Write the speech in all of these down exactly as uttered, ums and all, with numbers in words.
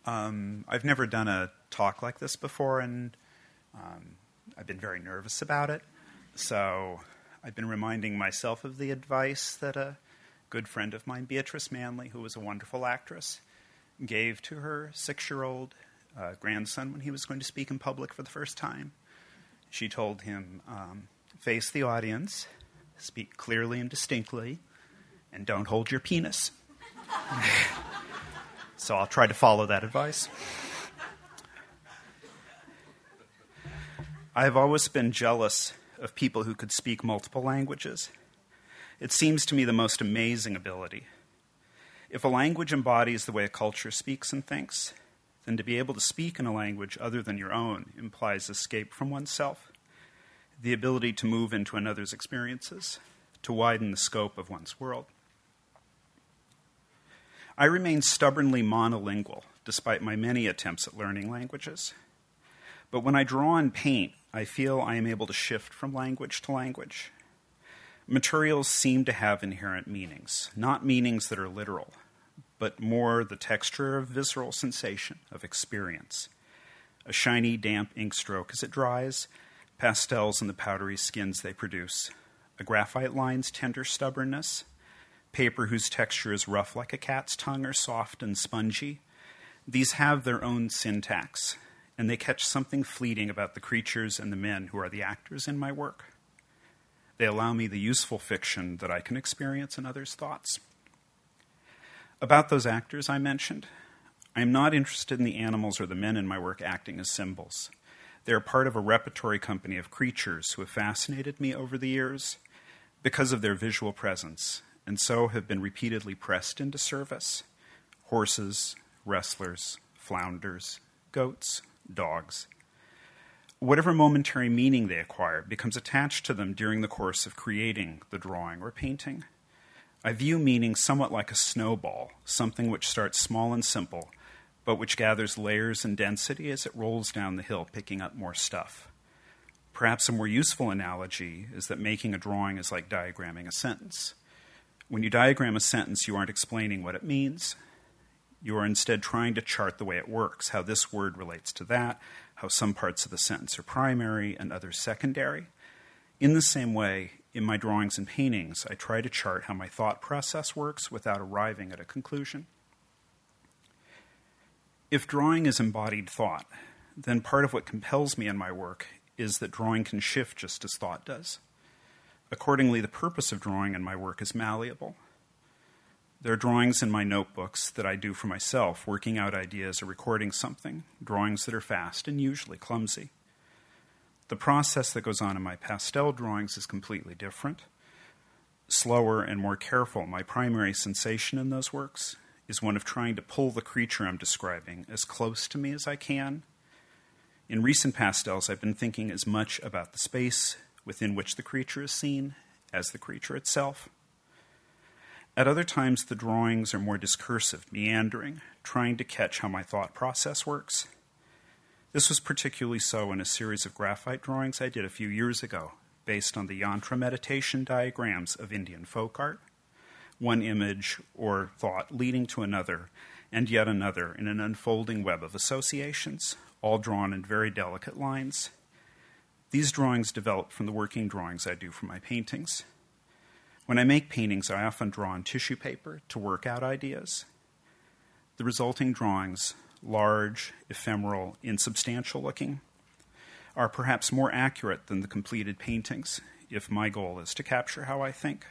Um, I've never done a talk like this before, and um, I've been very nervous about it. So I've been reminding myself of the advice that a good friend of mine, Beatrice Manley, who was a wonderful actress, gave to her six-year-old uh, grandson when he was going to speak in public for the first time. She told him, um, face the audience, speak clearly and distinctly, and don't hold your penis. So I'll try to follow that advice. I've always been jealous of people who could speak multiple languages. It seems to me the most amazing ability. If a language embodies the way a culture speaks and thinks, then to be able to speak in a language other than your own implies escape from oneself, the ability to move into another's experiences, to widen the scope of one's world. I remain stubbornly monolingual, despite my many attempts at learning languages. But when I draw and paint, I feel I am able to shift from language to language. Materials seem to have inherent meanings, not meanings that are literal, but more the texture of visceral sensation, of experience. A shiny, damp ink stroke as it dries, pastels and the powdery skins they produce, a graphite line's tender stubbornness, paper whose texture is rough like a cat's tongue or soft and spongy. These have their own syntax, and they catch something fleeting about the creatures and the men who are the actors in my work. They allow me the useful fiction that I can experience in others' thoughts. About those actors I mentioned, I am not interested in the animals or the men in my work acting as symbols. They are part of a repertory company of creatures who have fascinated me over the years because of their visual presence, and so have been repeatedly pressed into service. Horses, wrestlers, flounders, goats, dogs. Whatever momentary meaning they acquire becomes attached to them during the course of creating the drawing or painting. I view meaning somewhat like a snowball, something which starts small and simple, but which gathers layers and density as it rolls down the hill, picking up more stuff. Perhaps a more useful analogy is that making a drawing is like diagramming a sentence. When you diagram a sentence, you aren't explaining what it means. You are instead trying to chart the way it works, how this word relates to that, how some parts of the sentence are primary and others secondary. In the same way, in my drawings and paintings, I try to chart how my thought process works without arriving at a conclusion. If drawing is embodied thought, then part of what compels me in my work is that drawing can shift just as thought does. Accordingly, the purpose of drawing in my work is malleable. There are drawings in my notebooks that I do for myself, working out ideas or recording something, drawings that are fast and usually clumsy. The process that goes on in my pastel drawings is completely different. Slower and more careful, my primary sensation in those works is one of trying to pull the creature I'm describing as close to me as I can. In recent pastels, I've been thinking as much about the space within which the creature is seen as the creature itself. At other times, the drawings are more discursive, meandering, trying to catch how my thought process works. This was particularly so in a series of graphite drawings I did a few years ago, based on the yantra meditation diagrams of Indian folk art, one image or thought leading to another, and yet another in an unfolding web of associations, all drawn in very delicate lines. These drawings develop from the working drawings I do for my paintings. When I make paintings, I often draw on tissue paper to work out ideas. The resulting drawings, large, ephemeral, insubstantial looking, are perhaps more accurate than the completed paintings, if my goal is to capture how I think.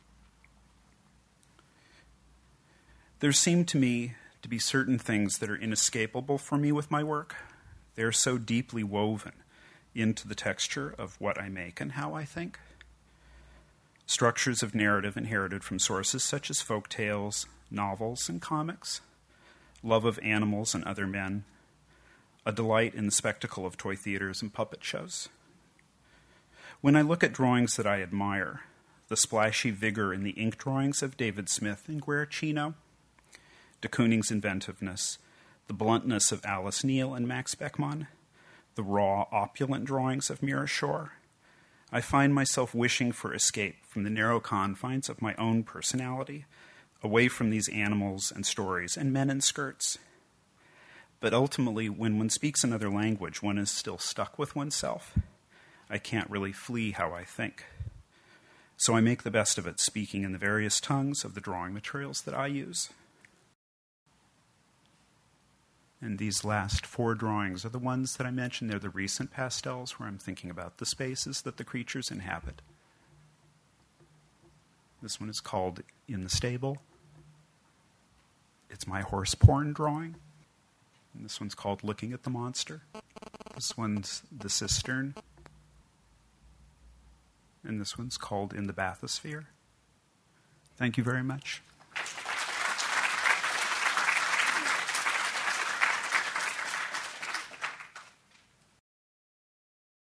There seem to me to be certain things that are inescapable for me with my work. They are so deeply woven into the texture of what I make and how I think. Structures of narrative inherited from sources such as folk tales, novels, and comics, love of animals and other men, a delight in the spectacle of toy theaters and puppet shows. When I look at drawings that I admire, the splashy vigor in the ink drawings of David Smith and Guercino, de Kooning's inventiveness, the bluntness of Alice Neel and Max Beckmann, the raw, opulent drawings of Mira Shore, I find myself wishing for escape from the narrow confines of my own personality, away from these animals and stories and men in skirts. But ultimately, when one speaks another language, one is still stuck with oneself. I can't really flee how I think. So I make the best of it, speaking in the various tongues of the drawing materials that I use. And these last four drawings are the ones that I mentioned. They're the recent pastels where I'm thinking about the spaces that the creatures inhabit. This one is called In the Stable. It's my horse porn drawing. And this one's called Looking at the Monster. This one's The Cistern. And this one's called In the Bathysphere. Thank you very much.